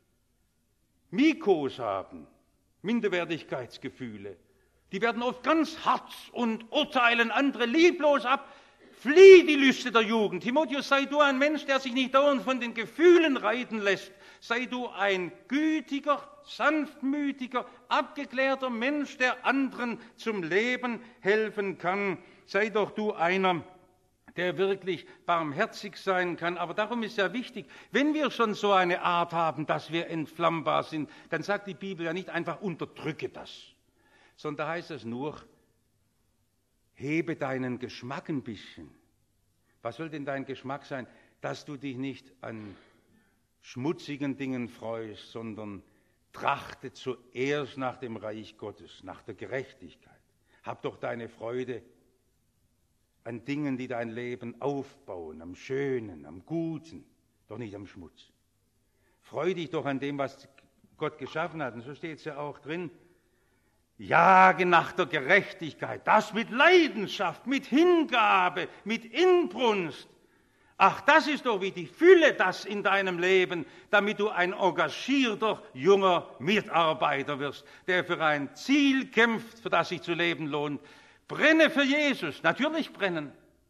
Mikos haben, Minderwertigkeitsgefühle, die werden oft ganz hart und urteilen andere lieblos ab. Flieh die Lüste der Jugend. Timotheus, sei du ein Mensch, der sich nicht dauernd von den Gefühlen reiten lässt. Sei du ein gütiger, sanftmütiger, abgeklärter Mensch, der anderen zum Leben helfen kann. Sei doch du einer, der wirklich barmherzig sein kann. Aber darum ist ja wichtig, wenn wir schon so eine Art haben, dass wir entflammbar sind, dann sagt die Bibel ja nicht einfach, unterdrücke das, sondern da heißt es nur, hebe deinen Geschmack ein bisschen. Was soll denn dein Geschmack sein? dass du dich nicht an schmutzigen Dingen freust, sondern trachte zuerst nach dem Reich Gottes, nach der Gerechtigkeit. Hab doch deine Freude an Dingen, die dein Leben aufbauen, am Schönen, am Guten, doch nicht am Schmutz. Freu dich doch an dem, was Gott geschaffen hat. Und so steht es ja auch drin. Jage nach der Gerechtigkeit, das mit Leidenschaft, mit Hingabe, mit Inbrunst. Ach, das ist doch wichtig. Fülle das in deinem Leben, damit du ein engagierter, junger Mitarbeiter wirst, der für ein Ziel kämpft, für das sich zu leben lohnt. Brenne für Jesus, natürlich brennen.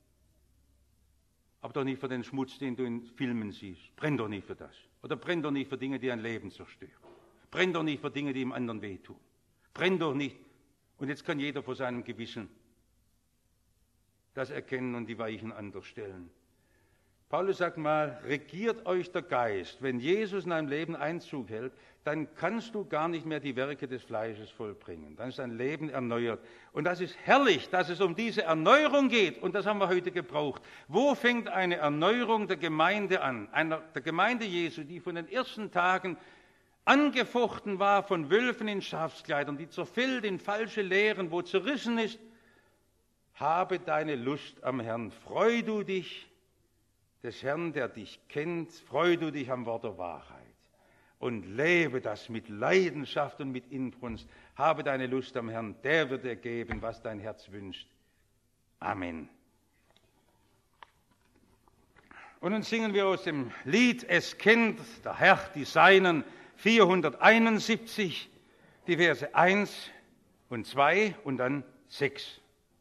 Aber doch nicht für den Schmutz, den du in Filmen siehst. Brenn doch nicht für das. Oder brenn doch nicht für Dinge, die ein Leben zerstören. Brenn doch nicht für Dinge, die dem anderen wehtun. Brenn doch nicht. Und jetzt kann jeder vor seinem Gewissen das erkennen und die Weichen anders stellen. Paulus sagt mal, regiert euch der Geist. Wenn Jesus in deinem Leben Einzug hält, dann kannst du gar nicht mehr die Werke des Fleisches vollbringen. Dann ist dein Leben erneuert. Und das ist herrlich, dass es um diese Erneuerung geht. Und das haben wir heute gebraucht. Wo fängt eine Erneuerung der Gemeinde an? Einer, der Gemeinde Jesu, die von den ersten Tagen angefochten war von Wölfen in Schafskleidern, die zerfällt in falsche Lehren, wo zerrissen ist. Habe deine Lust am Herrn. Freu du dich des Herrn, der dich kennt, freu du dich am Wort der Wahrheit und lebe das mit Leidenschaft und mit Inbrunst. Habe deine Lust am Herrn, der wird dir geben, was dein Herz wünscht. Amen. Und nun singen wir aus dem Lied Es kennt der Herr die Seinen, vierhunderteinundsiebzig, die Verse eins und zwei und dann sechs.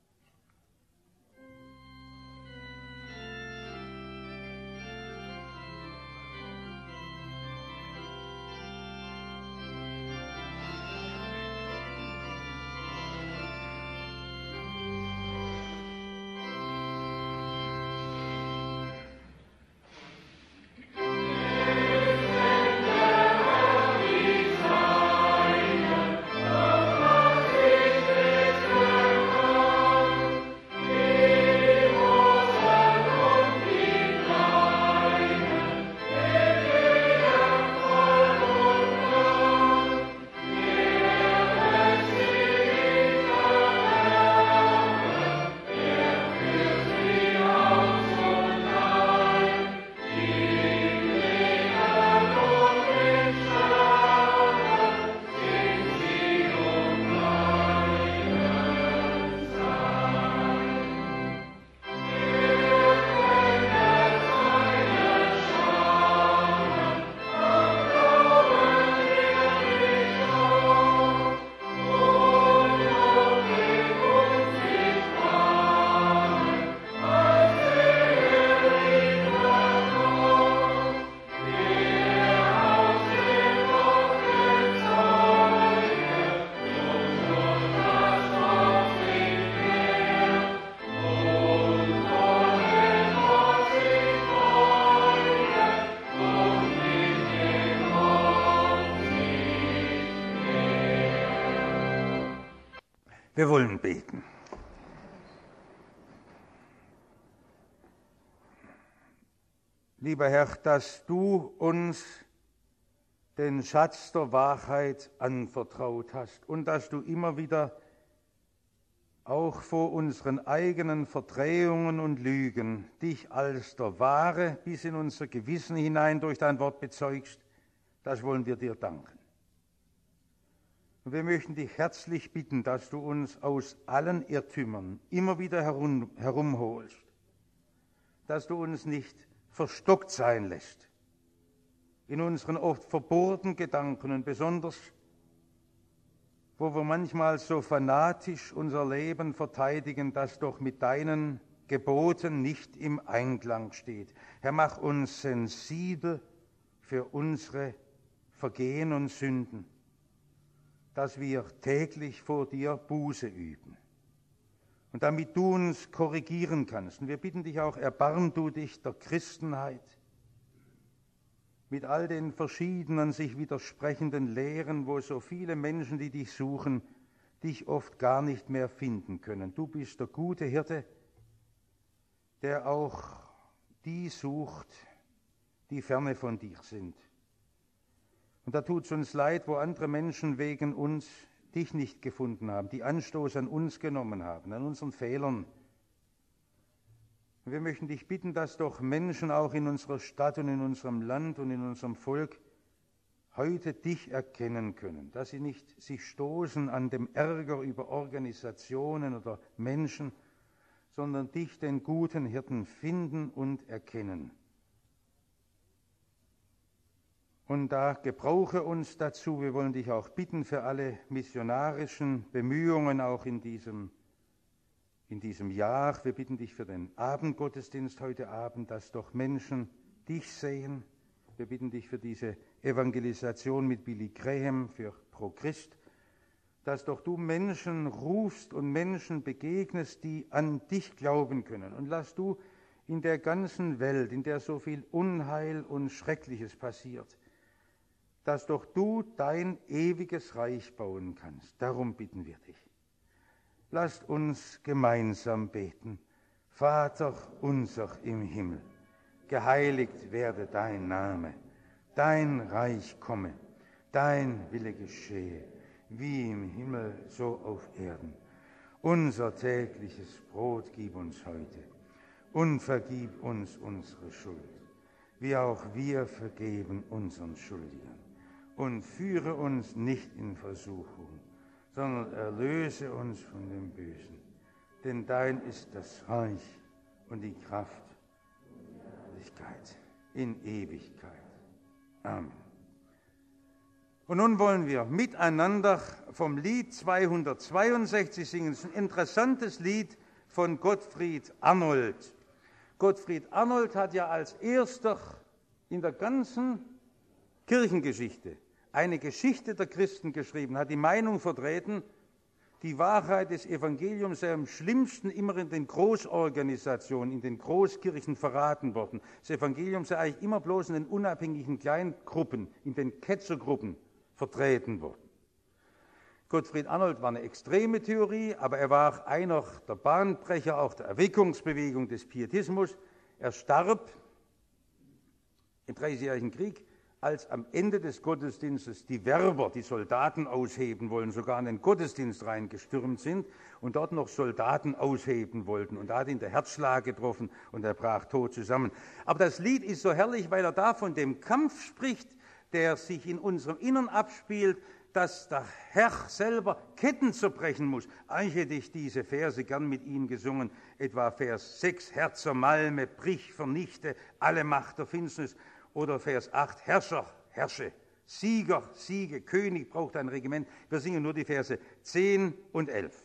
Wir wollen beten. Lieber Herr, dass du uns den Schatz der Wahrheit anvertraut hast und dass du immer wieder auch vor unseren eigenen Verdrehungen und Lügen dich als der Wahre bis in unser Gewissen hinein durch dein Wort bezeugst, das wollen wir dir danken. Und wir möchten dich herzlich bitten, dass du uns aus allen Irrtümern immer wieder herum, herumholst, dass du uns nicht verstockt sein lässt in unseren oft verbohrten Gedanken und besonders, wo wir manchmal so fanatisch unser Leben verteidigen, das doch mit deinen Geboten nicht im Einklang steht. Herr, mach uns sensibel für unsere Vergehen und Sünden, dass wir täglich vor dir Buße üben. Und damit du uns korrigieren kannst. Und wir bitten dich auch, erbarm du dich der Christenheit mit all den verschiedenen sich widersprechenden Lehren, wo so viele Menschen, die dich suchen, dich oft gar nicht mehr finden können. Du bist der gute Hirte, der auch die sucht, die ferne von dir sind. Und da tut es uns leid, wo andere Menschen wegen uns dich nicht gefunden haben, die Anstoß an uns genommen haben, an unseren Fehlern. Und wir möchten dich bitten, dass doch Menschen auch in unserer Stadt und in unserem Land und in unserem Volk heute dich erkennen können, dass sie nicht sich stoßen an dem Ärger über Organisationen oder Menschen, sondern dich, den guten Hirten, finden und erkennen. Und da gebrauche uns dazu. Wir wollen dich auch bitten für alle missionarischen Bemühungen auch in diesem, in diesem Jahr. Wir bitten dich für den Abendgottesdienst heute Abend, dass doch Menschen dich sehen. Wir bitten dich für diese Evangelisation mit Billy Graham, für Pro Christ, dass doch du Menschen rufst und Menschen begegnest, die an dich glauben können. Und lass du in der ganzen Welt, in der so viel Unheil und Schreckliches passiert, dass doch du dein ewiges Reich bauen kannst. Darum bitten wir dich. Lasst uns gemeinsam beten. Vater unser im Himmel, geheiligt werde dein Name, dein Reich komme, dein Wille geschehe, wie im Himmel, so auf Erden. Unser tägliches Brot gib uns heute und vergib uns unsere Schuld, wie auch wir vergeben unseren Schuldigern. Und führe uns nicht in Versuchung, sondern erlöse uns von dem Bösen. Denn dein ist das Reich und die Kraft und die Herrlichkeit in Ewigkeit. Amen. Und nun wollen wir miteinander vom Lied zweihundertzweiundsechzig singen. Es ist ein interessantes Lied von Gottfried Arnold. Gottfried Arnold hat ja als erster in der ganzen Kirchengeschichte eine Geschichte der Christen geschrieben, hat die Meinung vertreten, die Wahrheit des Evangeliums sei am schlimmsten immer in den Großorganisationen, in den Großkirchen verraten worden. Das Evangelium sei eigentlich immer bloß in den unabhängigen Kleingruppen, in den Ketzergruppen vertreten worden. Gottfried Arnold war eine extreme Theorie, aber er war einer der Bahnbrecher auch der Erweckungsbewegung des Pietismus. Er starb im Dreißigjährigen Krieg, als am Ende des Gottesdienstes die Werber, die Soldaten ausheben wollen, sogar in den Gottesdienst reingestürmt sind und dort noch Soldaten ausheben wollten. Und da hat ihn der Herzschlag getroffen und er brach tot zusammen. Aber das Lied ist so herrlich, weil er da von dem Kampf spricht, der sich in unserem Innern abspielt, dass der Herr selber Ketten zerbrechen muss. Eigentlich hätte ich diese Verse gern mit Ihnen gesungen, etwa Vers sechs, Herr zermalme, brich, vernichte alle Macht der Finsternis. Oder Vers acht, Herrscher, herrsche, Sieger, siege, König braucht ein Regiment. Wir singen nur die Verse zehn und elf.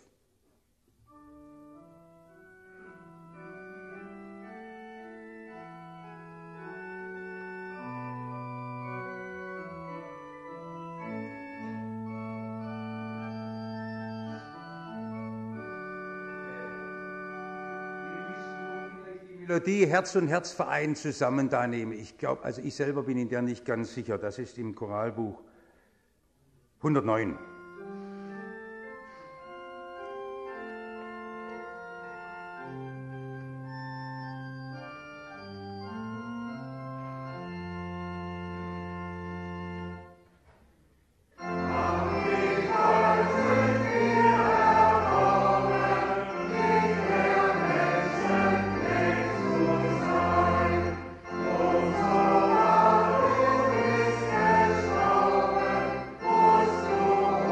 Die Herz und Herz vereint zusammen da nehme. Ich glaube, also ich selber bin in der nicht ganz sicher. Das ist im Choralbuch hundertneun. Oh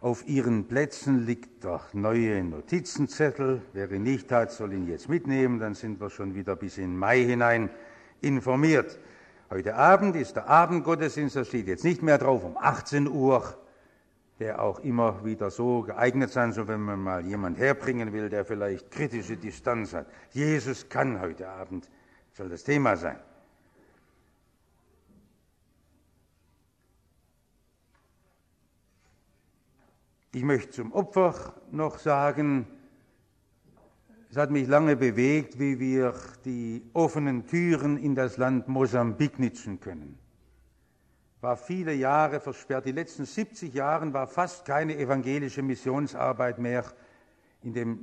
Auf Ihren Plätzen liegt der neue Notizenzettel. Wer ihn nicht hat, soll ihn jetzt mitnehmen, dann sind wir schon wieder bis in Mai hinein informiert. Heute Abend ist der Abendgottesdienst, da steht jetzt nicht mehr drauf, um achtzehn Uhr, der auch immer wieder so geeignet sein soll, wenn man mal jemand herbringen will, der vielleicht kritische Distanz hat. Jesus kann heute Abend, soll das Thema sein. Ich möchte zum Opfer noch sagen, es hat mich lange bewegt, wie wir die offenen Türen in das Land Mosambik nützen können. War viele Jahre versperrt. Die letzten siebzig Jahre war fast keine evangelische Missionsarbeit mehr in dem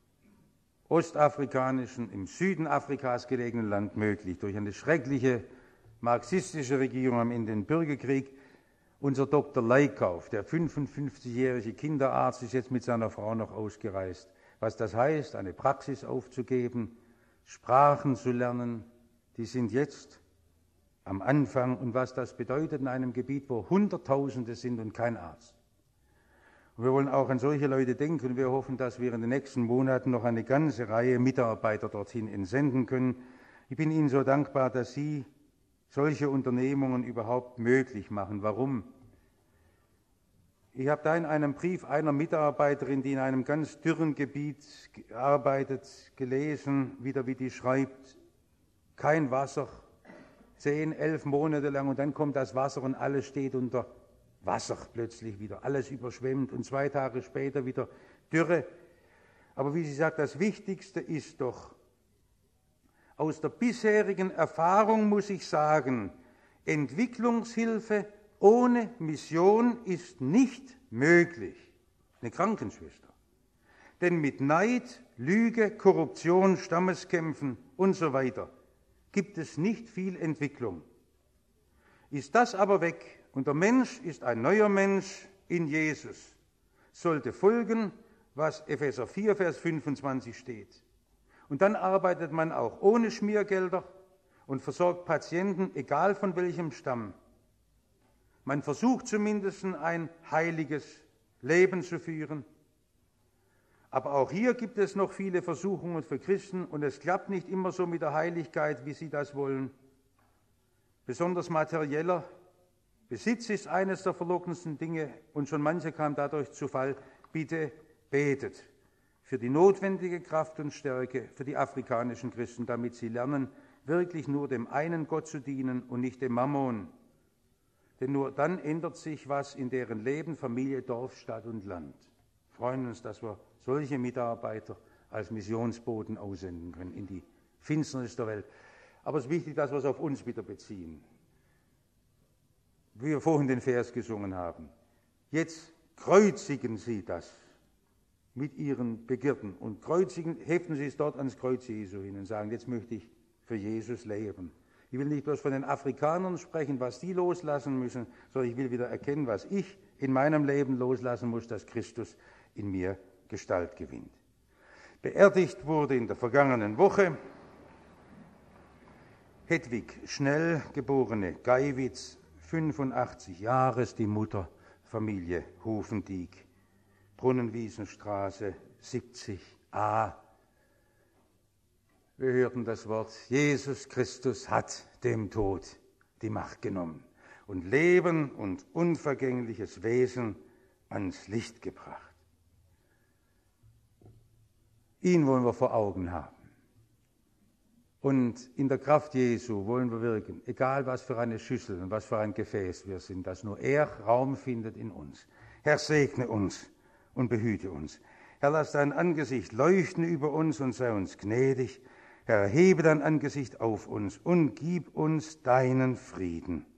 ostafrikanischen, im Süden Afrikas gelegenen Land möglich. Durch eine schreckliche marxistische Regierung am Ende den Bürgerkrieg. Unser Doktor Leikauf, der fünfundfünfzigjährige Kinderarzt, ist jetzt mit seiner Frau noch ausgereist. Was das heißt, eine Praxis aufzugeben, Sprachen zu lernen, die sind jetzt am Anfang. Und was das bedeutet in einem Gebiet, wo Hunderttausende sind und kein Arzt. Und wir wollen auch an solche Leute denken und wir hoffen, dass wir in den nächsten Monaten noch eine ganze Reihe Mitarbeiter dorthin entsenden können. Ich bin Ihnen so dankbar, dass Sie solche Unternehmungen überhaupt möglich machen. Warum? Ich habe da in einem Brief einer Mitarbeiterin, die in einem ganz dürren Gebiet arbeitet, gelesen, wieder wie die schreibt, kein Wasser, zehn, elf Monate lang und dann kommt das Wasser und alles steht unter Wasser plötzlich wieder, alles überschwemmt und zwei Tage später wieder Dürre. Aber wie sie sagt, das Wichtigste ist doch, aus der bisherigen Erfahrung muss ich sagen, Entwicklungshilfe ohne Mission ist nicht möglich. Eine Krankenschwester. Denn mit Neid, Lüge, Korruption, Stammeskämpfen und so weiter gibt es nicht viel Entwicklung. Ist das aber weg und der Mensch ist ein neuer Mensch in Jesus, sollte folgen, was Epheser vier, Vers fünfundzwanzig steht. Und dann arbeitet man auch ohne Schmiergelder und versorgt Patienten, egal von welchem Stamm. Man versucht zumindest ein heiliges Leben zu führen. Aber auch hier gibt es noch viele Versuchungen für Christen und es klappt nicht immer so mit der Heiligkeit, wie sie das wollen. Besonders materieller Besitz ist eines der verlockendsten Dinge und schon manche kam dadurch zu Fall. Bitte betet für die notwendige Kraft und Stärke für die afrikanischen Christen, damit sie lernen, wirklich nur dem einen Gott zu dienen und nicht dem Mammon. Denn nur dann ändert sich was in deren Leben, Familie, Dorf, Stadt und Land. Wir freuen uns, dass wir solche Mitarbeiter als Missionsboten aussenden können in die Finsternis der Welt. Aber es ist wichtig, dass wir es auf uns wieder beziehen. Wie wir vorhin den Vers gesungen haben. Jetzt kreuzigen Sie das mit Ihren Begierden und kreuzigen, heften Sie es dort ans Kreuz Jesu hin und sagen, jetzt möchte ich für Jesus leben. Ich will nicht bloß von den Afrikanern sprechen, was die loslassen müssen, sondern ich will wieder erkennen, was ich in meinem Leben loslassen muss, dass Christus in mir Gestalt gewinnt. Beerdigt wurde in der vergangenen Woche Hedwig Schnell, geborene Geiwitz, fünfundachtzig Jahres, die Mutter, Familie Hufendieck, Brunnenwiesenstraße siebzig a. Wir hörten das Wort, Jesus Christus hat dem Tod die Macht genommen und Leben und unvergängliches Wesen ans Licht gebracht. Ihn wollen wir vor Augen haben. Und in der Kraft Jesu wollen wir wirken, egal was für eine Schüssel und was für ein Gefäß wir sind, dass nur er Raum findet in uns. Herr, segne uns und behüte uns. Herr, lass dein Angesicht leuchten über uns und sei uns gnädig. Herr, erhebe dein Angesicht auf uns und gib uns deinen Frieden.